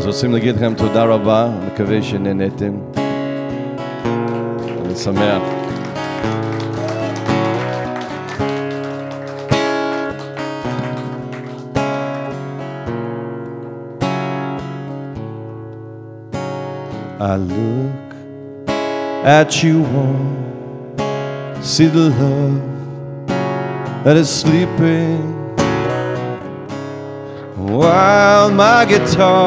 אז רוצים להגיד לכם תודה רבה, מקווה שנהנתם. אני שמח. I look at you all, see the love that is sleeping while my guitar